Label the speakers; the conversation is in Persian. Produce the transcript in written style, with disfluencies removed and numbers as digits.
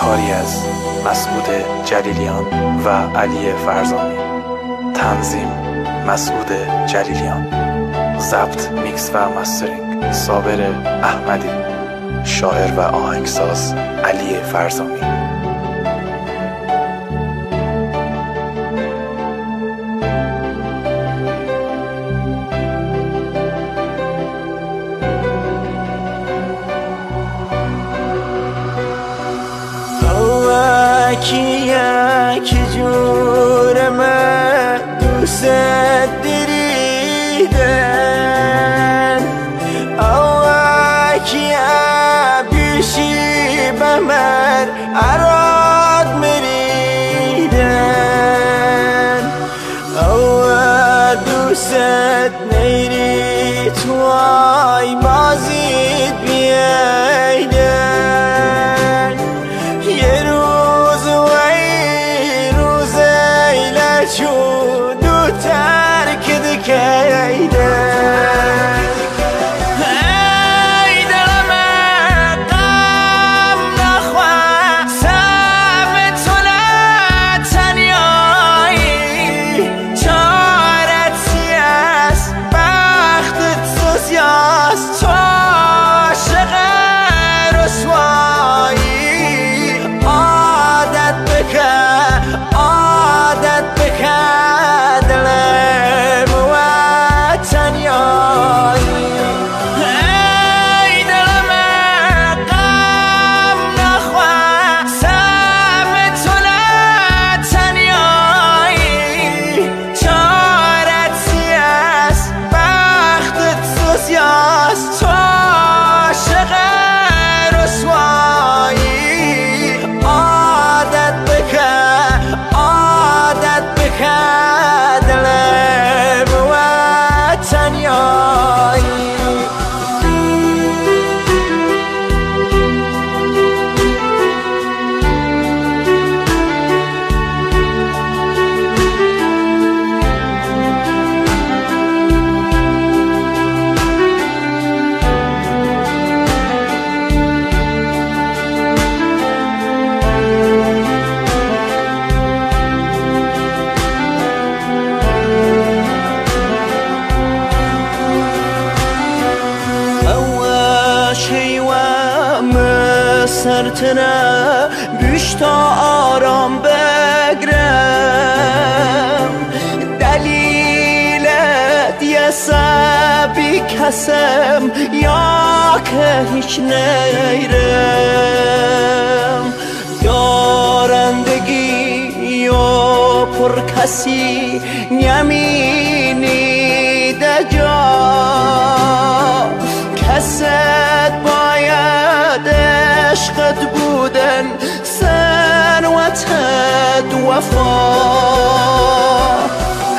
Speaker 1: کاری از مسعود جلیلیان و علی فرزامی. تنظیم مسعود جلیلیان. ضبط، میکس و مسترینگ صابر احمدی. شاعر و آهنگساز علی فرزامی.
Speaker 2: یک جور من دوست دریدن اوکی بیشی بمر اراد مریدن او دوست نیری توی بازید بیایدن یه روز چون دو ترک دکیده ای دلم غم نخواه سب تو نتنیایی چارت سیاست بختت سوزیاست تو عاشق رسوایی عادت بکن عادت بکن دلم وطن یایی ای دلم غم نخواه سب تو نتنیایی چارت سیاست بختت سوزیاست تو عاشق رسوایی عادت بکن عادت بکن دلم وطن یایی سرتنه بیشتر آرام بگرم دلیلت یه سبی کسم یا که هیچ نیرم دارندگی یا پر کسی نمینی دجا کست باید عشقت بودن ثروتت وفا